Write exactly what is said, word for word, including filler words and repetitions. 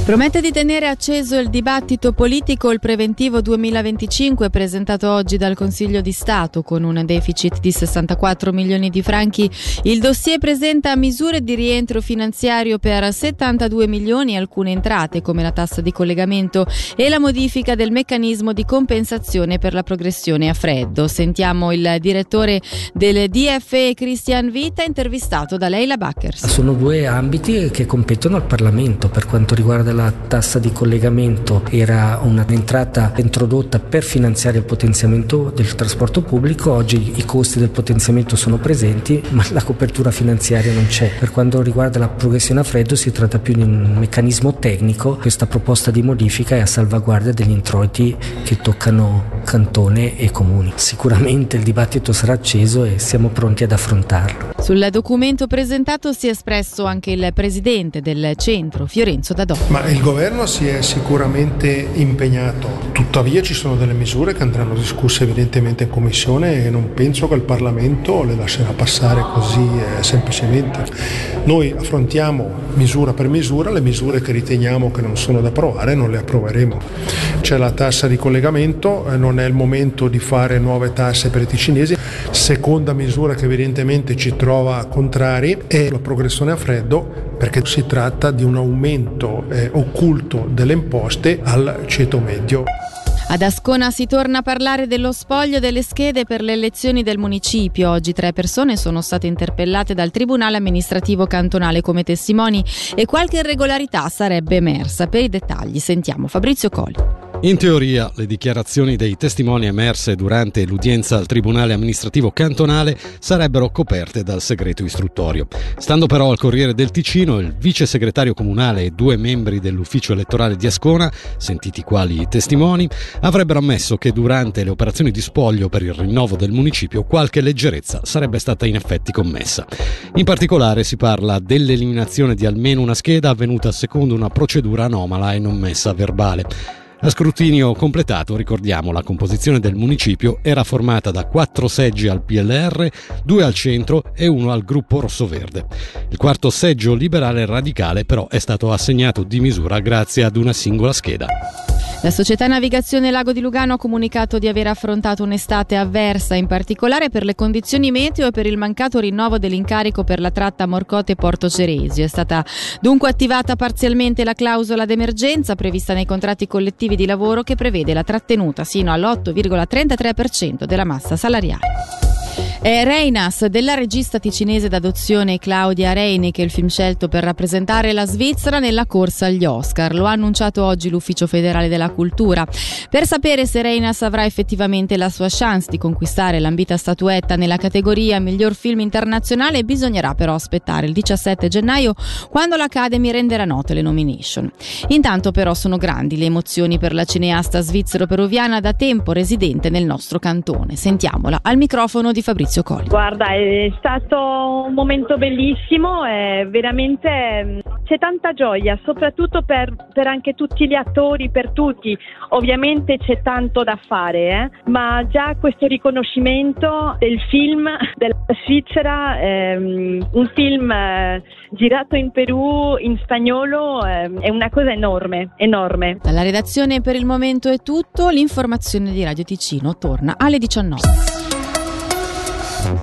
Promette di tenere acceso il dibattito politico il preventivo duemilaventicinque presentato oggi dal Consiglio di Stato con un deficit di sessantaquattro milioni di franchi. Il dossier presenta misure di rientro finanziario per settantadue milioni e alcune entrate come la tassa di collegamento e la modifica del meccanismo di compensazione per la progressione a freddo. Sentiamo il direttore del D F E Christian Vita intervistato da Leila Backers. Sono due ambiti che competono al Parlamento. Per quanto riguarda la tassa di collegamento, era un'entrata introdotta per finanziare il potenziamento del trasporto pubblico. Oggi i costi del potenziamento sono presenti, ma la copertura finanziaria non c'è. Per quanto riguarda la progressione a freddo, si tratta più di un meccanismo tecnico. Questa proposta di modifica è a salvaguardia degli introiti che toccano cantone e comuni. Sicuramente il dibattito sarà acceso e siamo pronti ad affrontarlo. Sul documento presentato si è espresso anche il presidente del centro, Fiorenzo Dadò. Ma il governo si è sicuramente impegnato, tuttavia ci sono delle misure che andranno discusse evidentemente in commissione e non penso che il Parlamento le lascerà passare così eh, semplicemente. Noi affrontiamo misura per misura, le misure che riteniamo che non sono da approvare non le approveremo. C'è la tassa di collegamento, eh, non è il momento di fare nuove tasse per i ticinesi. Seconda misura che evidentemente ci trova contrari è la progressione a freddo, perché si tratta di un aumento eh, occulto delle imposte al ceto medio. Ad Ascona si torna a parlare dello spoglio delle schede per le elezioni del municipio. Oggi tre persone sono state interpellate dal Tribunale amministrativo cantonale come testimoni e qualche irregolarità sarebbe emersa. Per i dettagli sentiamo Fabrizio Coli. In teoria, le dichiarazioni dei testimoni emerse durante l'udienza al Tribunale amministrativo cantonale sarebbero coperte dal segreto istruttorio. Stando però al Corriere del Ticino, il vice segretario comunale e due membri dell'ufficio elettorale di Ascona, sentiti quali testimoni, avrebbero ammesso che durante le operazioni di spoglio per il rinnovo del municipio qualche leggerezza sarebbe stata in effetti commessa. In particolare si parla dell'eliminazione di almeno una scheda avvenuta secondo una procedura anomala e non messa a verbale. A scrutinio completato, ricordiamo, la composizione del municipio era formata da quattro seggi al P L R, due al centro e uno al gruppo rossoverde. Il quarto seggio liberale radicale però è stato assegnato di misura grazie ad una singola scheda. La società Navigazione Lago di Lugano ha comunicato di aver affrontato un'estate avversa, in particolare per le condizioni meteo e per il mancato rinnovo dell'incarico per la tratta Morcote-Porto Ceresio. È stata dunque attivata parzialmente la clausola d'emergenza prevista nei contratti collettivi di lavoro che prevede la trattenuta sino all'otto virgola trentatré per cento della massa salariale. È Reinas della regista ticinese d'adozione Claudia Reinecke il film scelto per rappresentare la Svizzera nella corsa agli Oscar. Lo ha annunciato oggi l'Ufficio federale della cultura. Per sapere se Reinas avrà effettivamente la sua chance di conquistare l'ambita statuetta nella categoria miglior film internazionale bisognerà però aspettare il diciassette gennaio, quando l'Academy renderà note le nomination. Intanto però sono grandi le emozioni per la cineasta svizzero-peruviana da tempo residente nel nostro cantone. Sentiamola al microfono di Fabrizio Coli. Guarda, è stato un momento bellissimo e veramente c'è tanta gioia, soprattutto per, per anche tutti gli attori, per tutti. Ovviamente c'è tanto da fare, eh? ma già questo riconoscimento del film della Svizzera, ehm, un film eh, girato in Perù in spagnolo, eh, è una cosa enorme, enorme. Dalla redazione per il momento è tutto, l'informazione di Radio Ticino torna alle diciannove.